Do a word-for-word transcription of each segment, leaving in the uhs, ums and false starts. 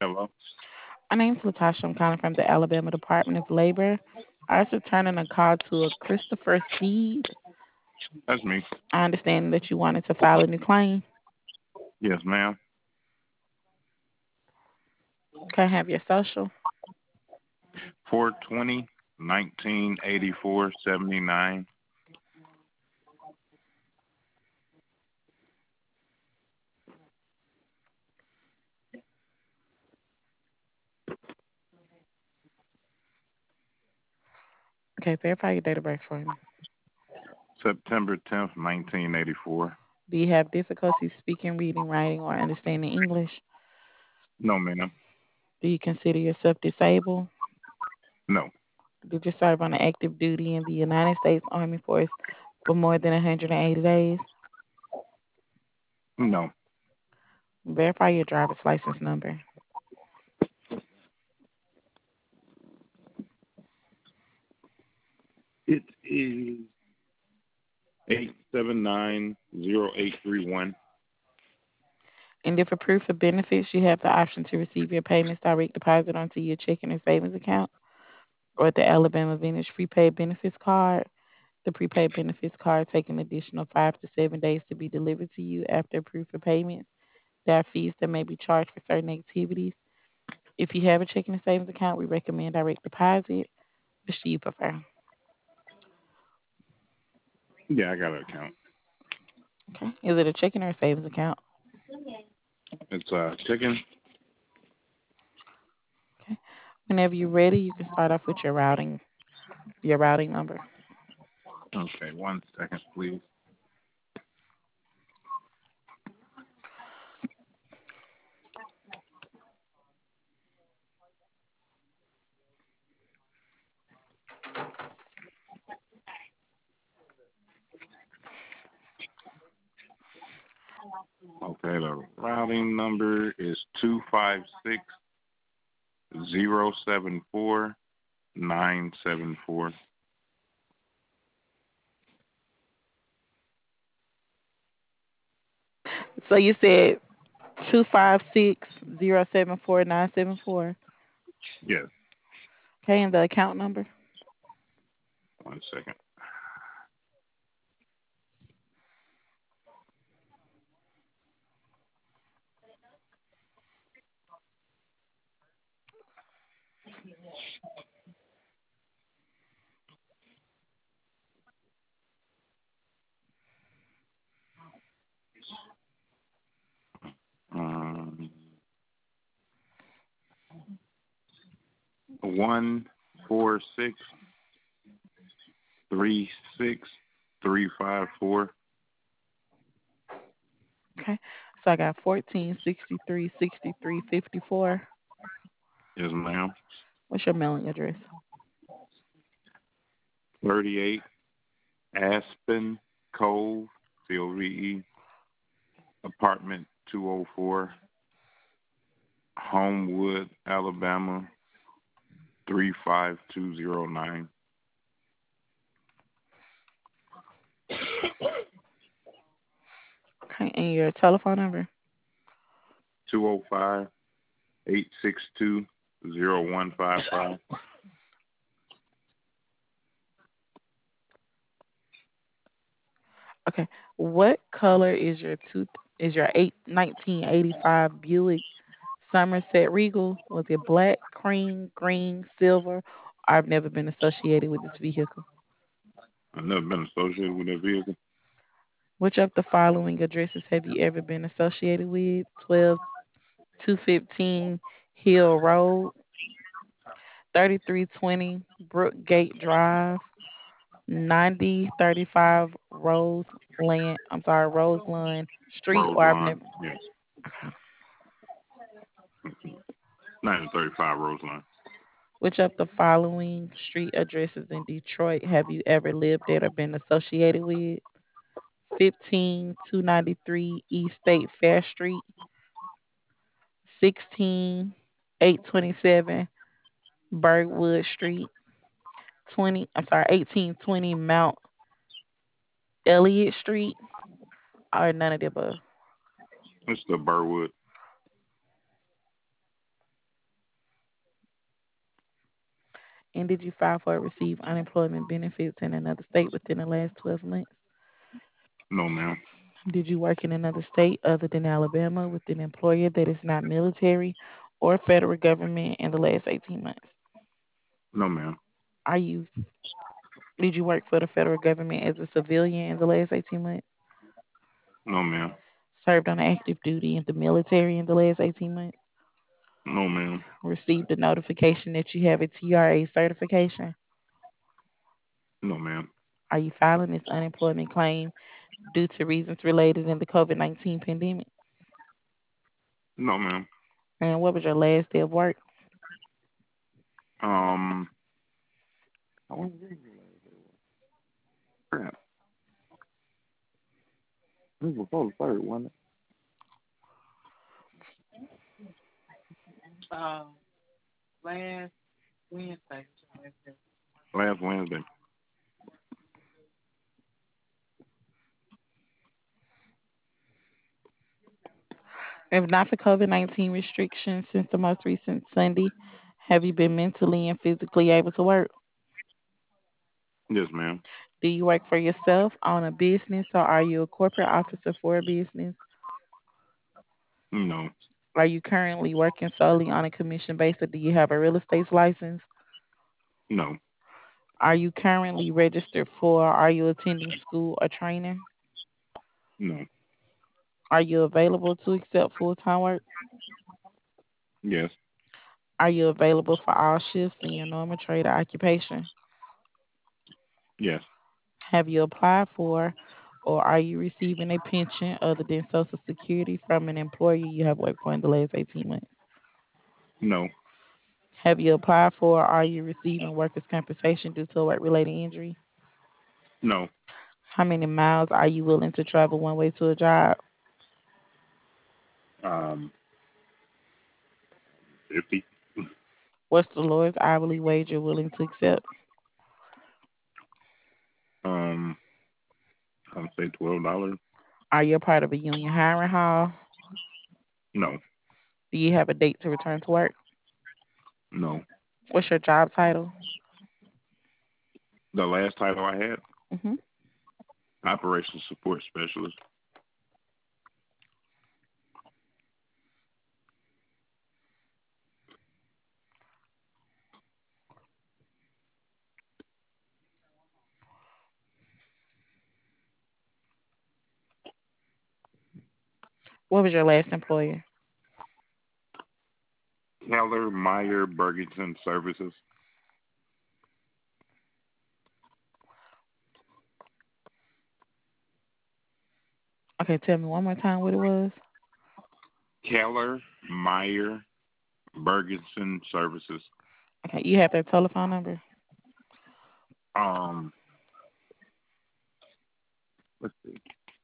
Hello. My name's Latasha. I'm calling from the Alabama Department of Labor. I was returning a call to a Christopher Speed. That's me. I understand that you wanted to file a new claim. Yes, ma'am. Can I have your social? four twenty, nineteen eighty-four, seventy-nine. Okay, verify your date of birth for me. September tenth, nineteen eighty-four. Do you have difficulty speaking, reading, writing, or understanding English? No, ma'am. Do you consider yourself disabled? No. Did you serve on the active duty in the United States Army Force for more than one hundred eighty days? No. Verify your driver's license number. It is eight seven nine zero eight three one. And if for proof of benefits, you have the option to receive your payments direct deposit onto your checking or savings account or the Alabama Vintage Prepaid Benefits Card. The prepaid benefits card take an additional five to seven days to be delivered to you after proof of payment. There are fees that may be charged for certain activities. If you have a checking and savings account, we recommend direct deposit. Which do you prefer? Yeah, I got an account. Okay. Is it a checking or a savings account? It's uh chicken. Okay. Whenever you're ready, you can start off with your routing, your routing number. Okay, one second, please. Okay, the routing number is two five six zero seven four nine seven four. So you said two five six zero seven four nine seven four. Yes, Okay, and the account number. one second. Um, one four six three six three five four. Okay. So I got fourteen sixty three sixty three fifty four. Yes, ma'am. What's your mailing address? Thirty-eight Aspen Cove, C O V E, apartment two oh four, Homewood, Alabama three five two zero nine. Okay, and your telephone number. Two oh five eight six two zero one five five. Okay. What color is your two is your eight nineteen eighty five Buick Somerset Regal? Was it black, cream, green, silver? I've never been associated with this vehicle. I've never been associated with that vehicle. Which of the following addresses have you ever been associated with? Twelve two fifteen Hill Road, thirty-three twenty Brookgate Drive, ninety thirty-five Roseland, I'm sorry, Roseland Street, or I've Roseline, never. yes. nineteen thirty-five Roseline. Which of the following street addresses in Detroit have you ever lived at or been associated with? fifteen two ninety-three East State Fair Street, sixteen eight twenty-seven Bergwood Street, twenty, I'm sorry, eighteen twenty Mount Elliott Street, or none of the above. It's the Burwood. And did you file for or receive unemployment benefits in another state within the last twelve months? No, ma'am. Did you work in another state other than Alabama with an employer that is not military or federal government in the last eighteen months? No, ma'am. Are you did you work for the federal government as a civilian in the last eighteen months? No, ma'am. Served on active duty in the military in the last eighteen months? No, ma'am. Received a notification that you have a T R A certification? No, ma'am. Are you filing this unemployment claim due to reasons related in the COVID nineteen pandemic? No, ma'am. And what was your last day of work? Um, I want to crap. This was before the third, wasn't Uh, last Wednesday. it? Last Wednesday. If not for COVID nineteen restrictions since the most recent Sunday, have you been mentally and physically able to work? Yes, ma'am. Do you work for yourself, own a business, or are you a corporate officer for a business? No. Are you currently working solely on a commission basis? Do you have a real estate license? No. Are you currently registered for? Are you attending school or training? No. Are you available to accept full time work? Yes. Are you available for all shifts in your normal trade or occupation? Yes. Have you applied for or are you receiving a pension other than Social Security from an employer you have worked for in the last eighteen months? No. Have you applied for or are you receiving workers' compensation due to a work related injury? No. How many miles are you willing to travel one way to a job? Um, fifty. What's the lowest hourly wage you're willing to accept? Um, I'll say twelve dollars. Are you a part of a union hiring hall? No. Do you have a date to return to work? No. What's your job title? The last title I had, hmm operations support specialist. What was your last employer? Keller Meyer Bergenson Services. Okay, tell me one more time what it was. Keller Meyer Bergenson Services. Okay, you have their telephone number. Um, let's see.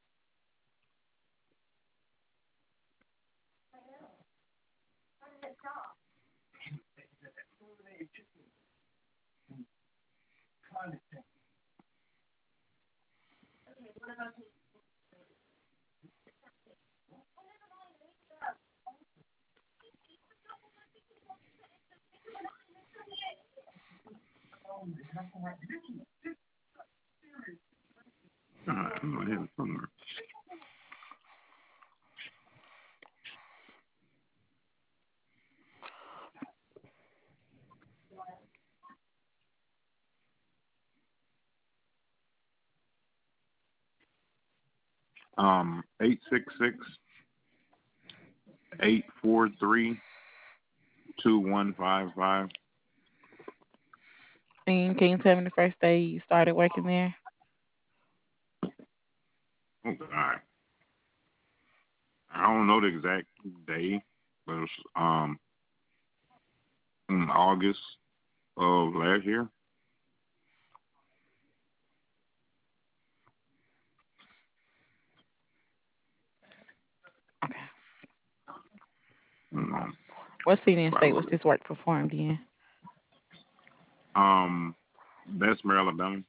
Uh, I know I have it somewhere. Um, eight six six eight four three two one five five. And can you tell me the first day you started working there? Oh, God. I don't know the exact day, but it was um in August of last year. Okay. Um, What city and state was probably. this work performed in? Um, Bessemer, Alabama.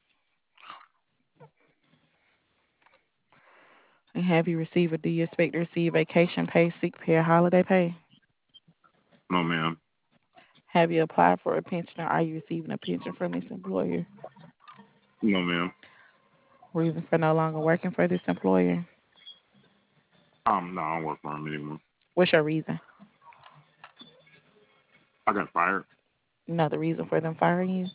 And have you received or do you expect to receive vacation pay, sick pay, or holiday pay? No, ma'am. Have you applied for a pension or are you receiving a pension from this employer? No, ma'am. Reason for no longer working for this employer? Um, no, I don't work for him anymore. What's your reason? I got fired. Another reason for them firing you?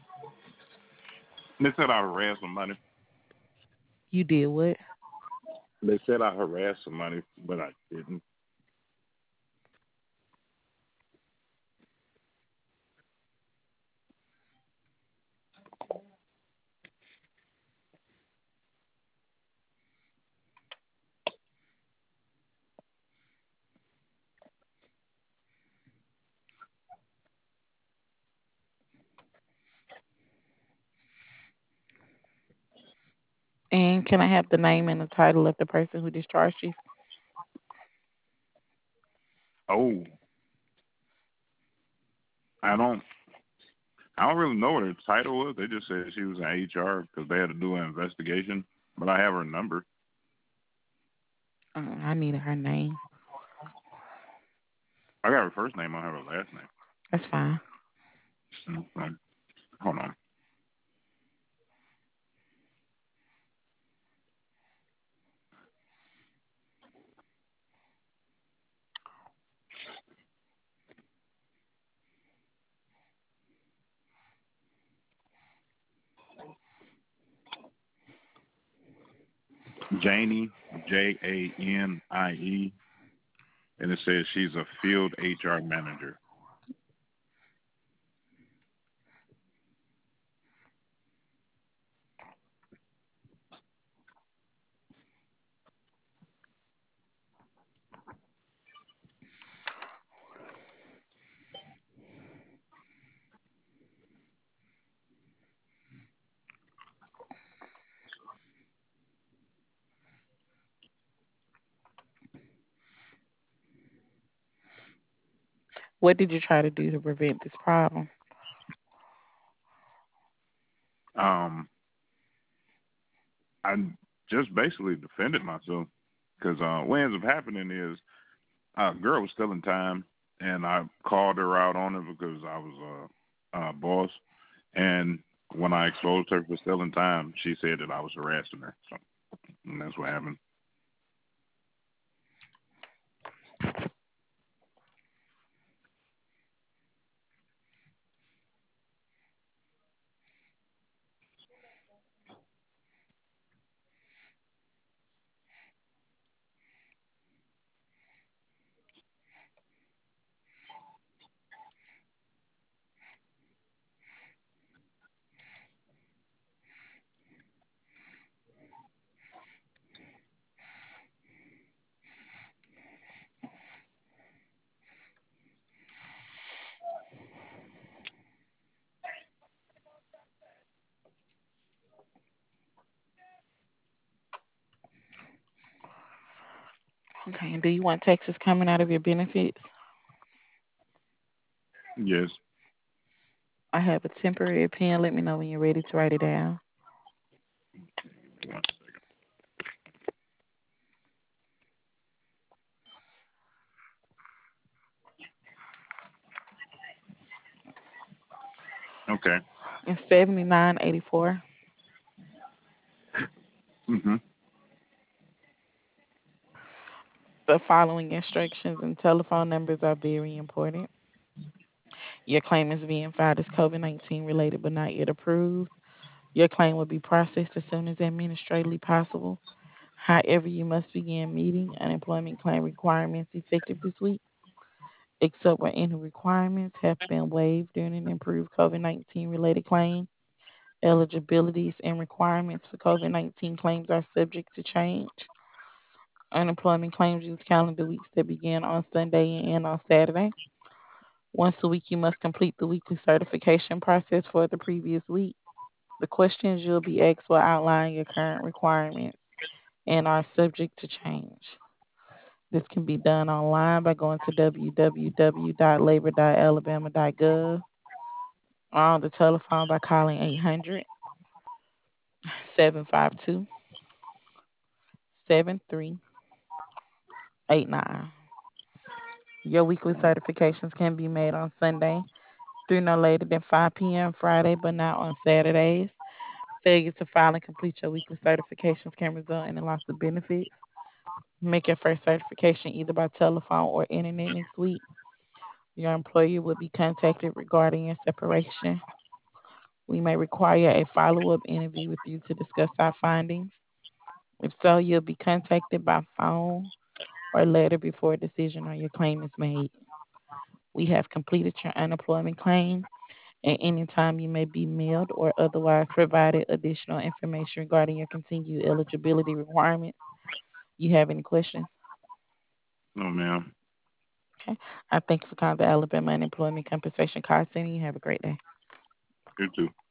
They said I harassed somebody. You did what? They said I harassed somebody, but I didn't. And can I have the name and the title of the person who discharged you? Oh, I don't. I don't really know what her title was. They just said she was in H R because they had to do an investigation. But I have her number. Uh, I needed her name. I got her first name. I don't have her last name. That's fine. Um, hold on. Janie, J A N I E, and it says she's a field H R manager. What did you try to do to prevent this problem? Um, I just basically defended myself because uh, what ends up happening is uh, girl was still in time, and I called her out on it because I was a uh, uh, boss. And when I exposed her for stealing time, she said that I was harassing her. So, and that's what happened. Okay, and do you want taxes coming out of your benefits? Yes. I have a temporary pen. Let me know when you're ready to write it down. One second. Okay. It's seventy-nine eighty-four. Mhm. The following instructions and telephone numbers are very important. Your claim is being filed as COVID nineteen related but not yet approved. Your claim will be processed as soon as administratively possible. However, you must begin meeting unemployment claim requirements effective this week, except where any requirements have been waived during an improved COVID nineteen related claim. Eligibilities and requirements for COVID nineteen claims are subject to change. Unemployment claims use calendar weeks that begin on Sunday and end on Saturday. Once a week, you must complete the weekly certification process for the previous week. The questions you'll be asked will outline your current requirements and are subject to change. This can be done online by going to w w w dot labor dot alabama dot gov or on the telephone by calling eight hundred, seven five two, seven three eight nine. Your weekly certifications can be made on Sunday through no later than five p m Friday, but not on Saturdays. Failure to file and complete your weekly certifications can result in a loss of benefits. Make your first certification either by telephone or internet next week. Your employer will be contacted regarding your separation. We may require a follow up interview with you to discuss our findings. If so, you'll be contacted by phone or letter before a decision on your claim is made. We have completed your unemployment claim. At any time, you may be mailed or otherwise provided additional information regarding your continued eligibility requirements. You have any questions? No, ma'am. Okay. I thank you for calling the Alabama Unemployment Compensation Card Center. You have a great day. You too.